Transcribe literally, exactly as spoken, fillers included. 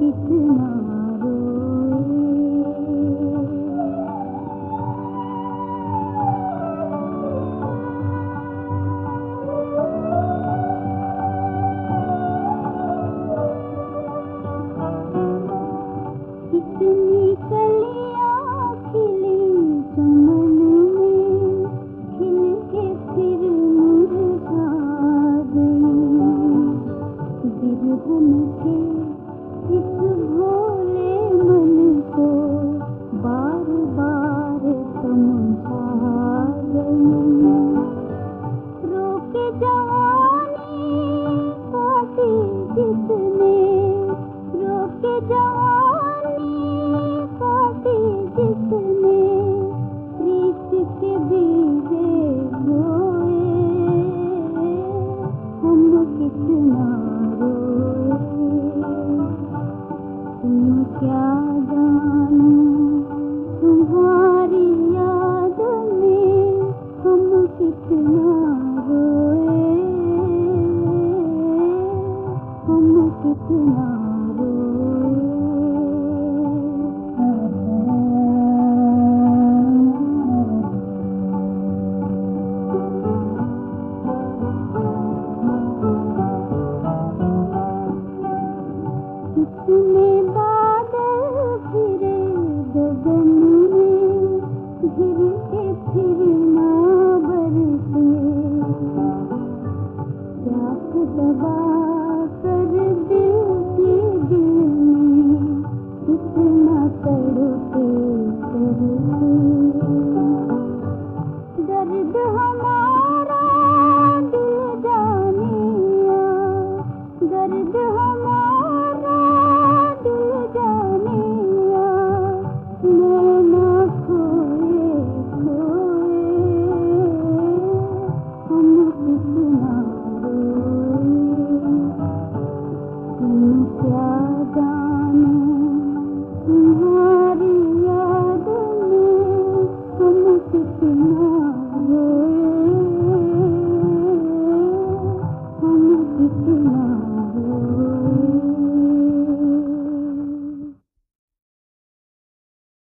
कितना कितनी कलियां खिली चमन में, खिल के फिर मुरझा गई। बिरहन के इस भोले मन को बार बार समझा गई। रोके जवानी काटी जिसने, रोके जवानी काटी जिसने, प्रीत के बीजे बोए, हम कितना रोए। तुम क्या जानो तुम्हारी याद में हम कितना रोए, हम कितना कितने बादल फिरे गगन में, घिर के फिर